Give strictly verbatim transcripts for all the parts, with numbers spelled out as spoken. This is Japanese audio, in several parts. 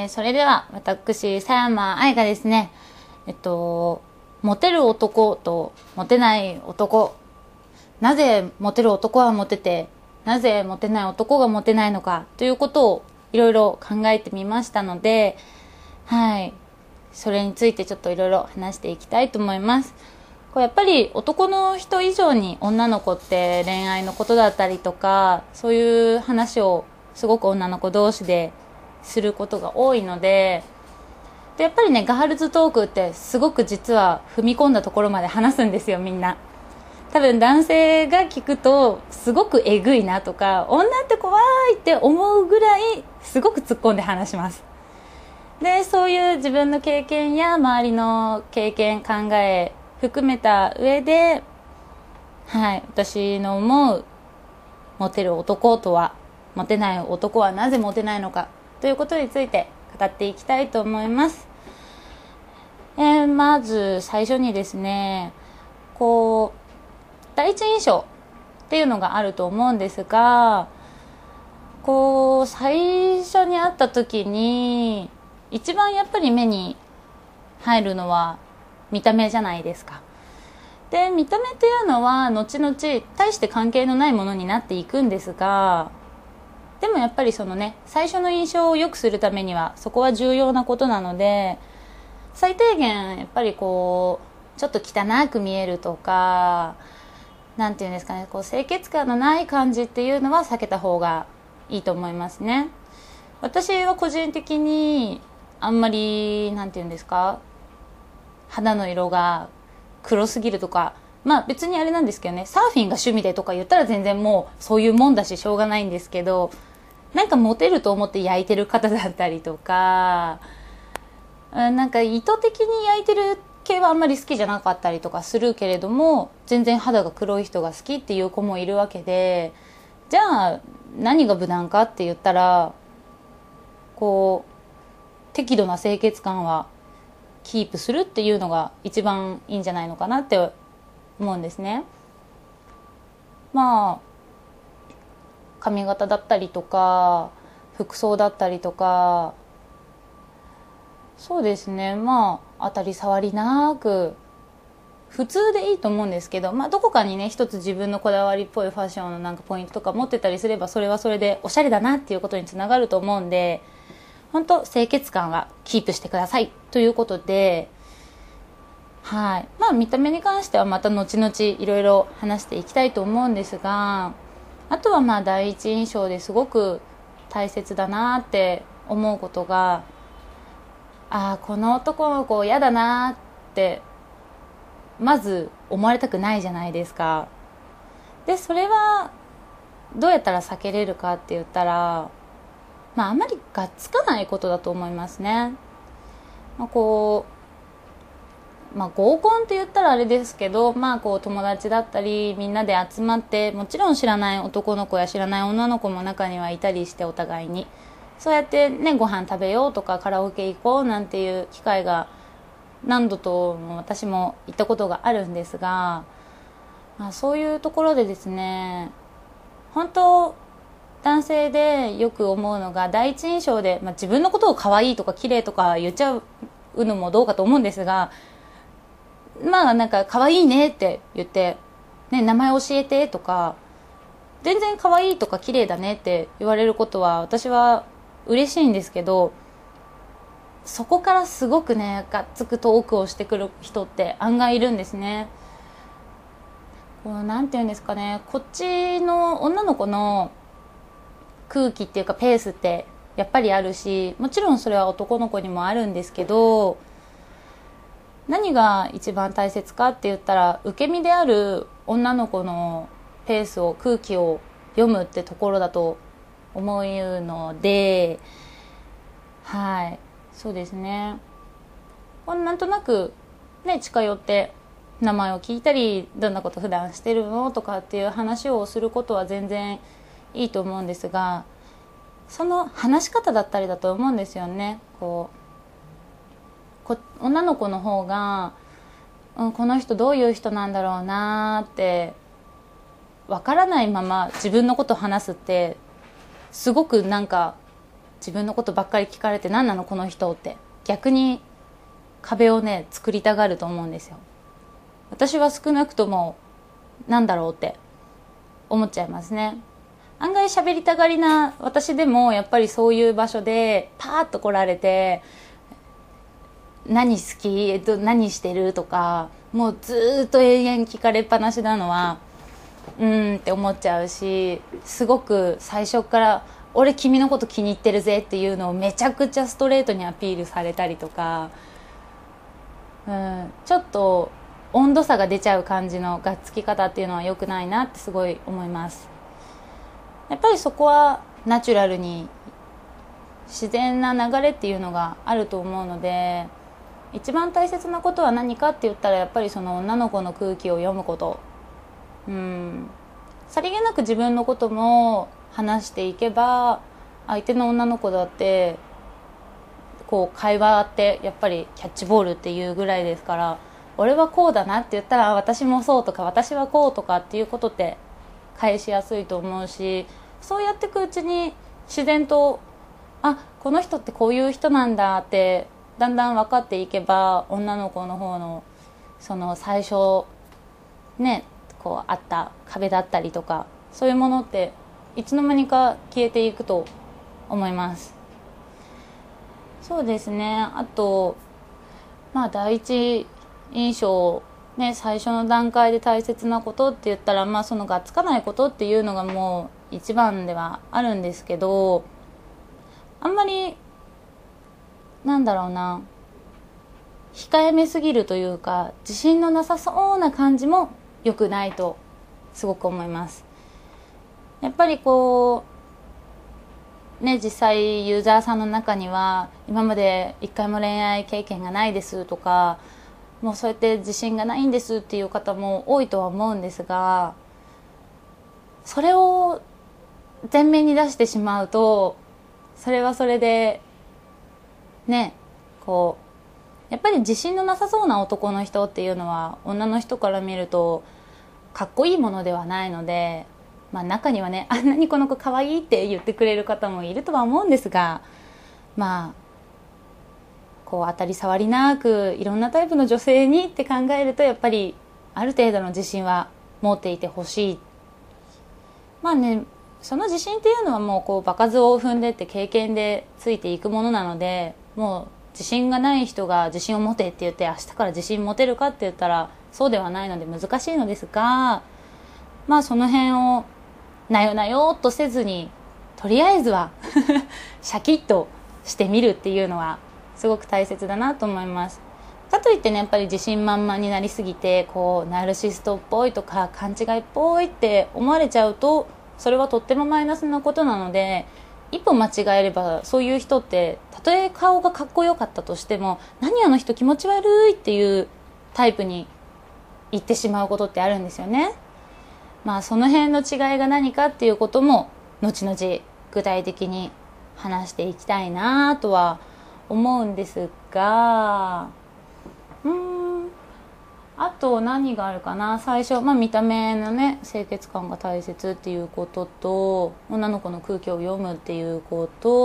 えー、それでは私狭山愛がですね、えっとモテる男とモテない男、なぜモテる男はモテてなぜモテない男がモテないのかということをいろいろ考えてみましたので、はい、それについてちょっといろいろ話していきたいと思います。これやっぱり男の人以上に女の子って恋愛のことだったりとか、そういう話をすごく女の子同士ですることが多いので、でやっぱりね、ガールズトークってすごく実は踏み込んだところまで話すんですよ。みんな多分男性が聞くとすごくえぐいなとか、女って怖いって思うぐらいすごく突っ込んで話します。でそういう自分の経験や周りの経験考え含めた上で、はい、私の思うモテる男とは、モテない男はなぜモテないのかということについて語っていきたいと思います。えー、まず最初にですね、こう第一印象っていうのがあると思うんですが、こう最初に会った時に一番やっぱり目に入るのは見た目じゃないですか。で見た目っていうのは後々大して関係のないものになっていくんですが、でもやっぱりそのね、最初の印象を良くするためにはそこは重要なことなので、最低限やっぱりこうちょっと汚く見えるとか、なんていうんですかね、こう清潔感のない感じっていうのは避けた方がいいと思いますね。私は個人的にあんまりなんていうんですか、肌の色が黒すぎるとか、まあ別にあれなんですけどね、サーフィンが趣味でとか言ったら全然もうそういうもんだししょうがないんですけど、なんかモテると思って焼いてる方だったりとか、なんか意図的に焼いてる系はあんまり好きじゃなかったりとかするけれども、全然肌が黒い人が好きっていう子もいるわけで、じゃあ何が無難かって言ったら、こう適度な清潔感はキープするっていうのが一番いいんじゃないのかなって思うんですね。まあ髪型だったりとか服装だったりとか、そうですね、まあ当たり障りなく普通でいいと思うんですけど、まあどこかにね一つ自分のこだわりっぽいファッションのなんかポイントとか持ってたりすれば、それはそれでおしゃれだなっていうことにつながると思うんで、本当清潔感はキープしてくださいということで、はい、まあ見た目に関してはまた後々いろいろ話していきたいと思うんですが、あとはまあ第一印象ですごく大切だなって思うことが、ああこの男の子嫌だなってまず思われたくないじゃないですか。でそれはどうやったら避けれるかって言ったら、まああまりがっつかないことだと思いますね。まあ、こうまあ合コンって言ったらあれですけど、まあこう友達だったりみんなで集まって、もちろん知らない男の子や知らない女の子も中にはいたりして、お互いにそうやってね、ご飯食べようとかカラオケ行こうなんていう機会が何度とも私も行ったことがあるんですが、まあ、そういうところでですね、本当男性でよく思うのが、第一印象で、まあ、自分のことを可愛いとか綺麗とか言っちゃうのもどうかと思うんですが、まあなんか可愛いねって言って、ね、名前教えてとか、全然可愛いとか綺麗だねって言われることは私は嬉しいんですけど、そこからすごくねがっつくトークをしてくる人って案外いるんですね。こうなんていうんですかね、こっちの女の子の空気っていうかペースってやっぱりあるし、もちろんそれは男の子にもあるんですけど、何が一番大切かって言ったら、受け身である女の子のペースを、空気を読むってところだと思うので、はい、そうですね。なんとなくね、近寄って名前を聞いたり、どんなこと普段してるのとかっていう話をすることは全然いいと思うんですが、その話し方だったりだと思うんですよね。こうこ女の子の方が、うん、この人どういう人なんだろうなってわからないまま自分のことを話すって、すごくなんか自分のことばっかり聞かれて何なのこの人って逆に壁をね作りたがると思うんですよ。私は少なくともなんだろうって思っちゃいますね。案外喋りたがりな私でもやっぱりそういう場所でパーッと来られて何好き何してるとかもうずっと永遠聞かれっぱなしなのはうーんって思っちゃうし、すごく最初から俺君のこと気に入ってるぜっていうのをめちゃくちゃストレートにアピールされたりとか、うん、ちょっと温度差が出ちゃう感じのがっつき方っていうのは良くないなってすごい思います。やっぱりそこはナチュラルに自然な流れっていうのがあると思うので、一番大切なことは何かって言ったらやっぱりその女の子の空気を読むこと、うん、さりげなく自分のことも話していけば相手の女の子だってこう会話ってやっぱりキャッチボールっていうぐらいですから、俺はこうだなって言ったら私もそうとか私はこうとかっていうことって返しやすいと思うし、そうやっていくうちに自然とあこの人ってこういう人なんだってだんだん分かっていけば、女の子の方のその最初ねこうあった壁だったりとかそういうものっていつの間にか消えていくと思います。そうですね。あとまあ第一印象ね、最初の段階で大切なことって言ったら、まあそのがっつかないことっていうのがもう一番ではあるんですけど、あんまりなんだろうな控えめすぎるというか自信のなさそうな感じも良くないとすごく思います。やっぱりこうね、実際ユーザーさんの中には今まで一回も恋愛経験がないですとか、もうそうやって自信がないんですっていう方も多いとは思うんですが、それを前面に出してしまうとそれはそれでね、こうやっぱり自信のなさそうな男の人っていうのは女の人から見るとかっこいいものではないので、まあ中にはね、あんなにこの子可愛いって言ってくれる方もいるとは思うんですが、まあこう当たり障りなくいろんなタイプの女性にって考えるとやっぱりある程度の自信は持っていてほしい。まあね、その自信っていうのはもうこう場数を踏んでって経験でついていくものなので、もう自信がない人が自信を持てって言って明日から自信持てるかって言ったらそうではないので難しいのですが、まあその辺をなよなよっとせずにとりあえずはシャキッとしてみるっていうのはすごく大切だなと思います。かといってね、やっぱり自信満々になりすぎてこうナルシストっぽいとか勘違いっぽいって思われちゃうとそれはとってもマイナスなことなので、一歩間違えればそういう人ってたとえ顔がかっこよかったとしても何あの人気持ち悪いっていうタイプに言ってしまうことってあるんですよね。まあその辺の違いが何かっていうことも後々具体的に話していきたいなとは思うんですが、うーんあと何があるかな。最初、まあ、見た目のね清潔感が大切っていうことと女の子の空気を読むっていうこと、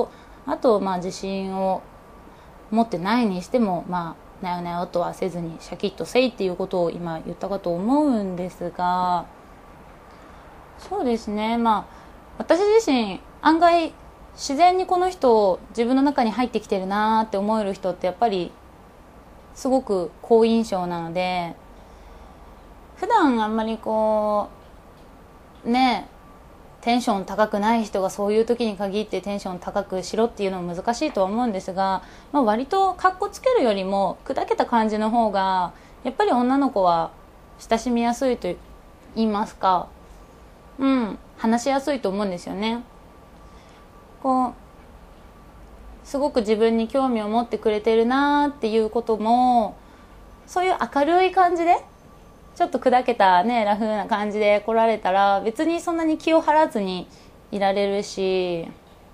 あとまあ自信を持ってないにしてもまあなよなよとはせずにシャキッとせいっていうことを今言ったかと思うんですが、そうですね、まあ私自身案外自然にこの人を自分の中に入ってきてるなって思える人ってやっぱりすごく好印象なので、普段あんまりこうねテンション高くない人がそういう時に限ってテンション高くしろっていうのも難しいとは思うんですが、まあ、割とカッコつけるよりも砕けた感じの方がやっぱり女の子は親しみやすいと言いますか、うん話しやすいと思うんですよね。こうすごく自分に興味を持ってくれてるなっていうこともそういう明るい感じでちょっと砕けたねラフな感じで来られたら別にそんなに気を張らずにいられるし、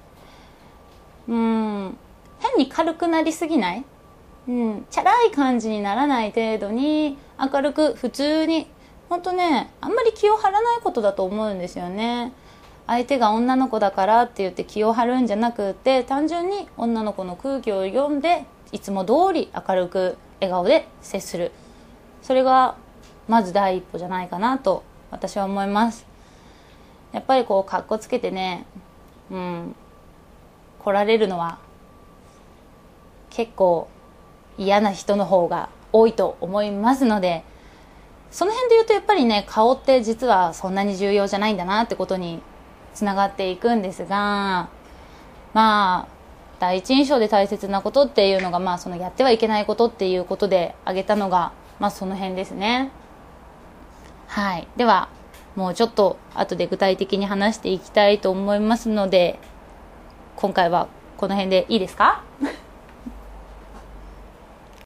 うん変に軽くなりすぎない、うん、チャラい感じにならない程度に明るく普通に本当ねあんまり気を張らないことだと思うんですよね。 相手が女の子だからって言って気を張るんじゃなくて、単純に女の子の空気を読んでいつも通り明るく笑顔で接する。それがまず第一歩じゃないかなと私は思います。やっぱりこうかっこつけてね、うん来られるのは結構嫌な人の方が多いと思いますので、その辺で言うとやっぱりね、顔って実はそんなに重要じゃないんだなってことにつながっていくんですが、まあ第一印象で大切なことっていうのが、まあそのやってはいけないことっていうことで挙げたのが、まあその辺ですね。はい、ではもうちょっと後で具体的に話していきたいと思いますので、今回はこの辺でいいですか？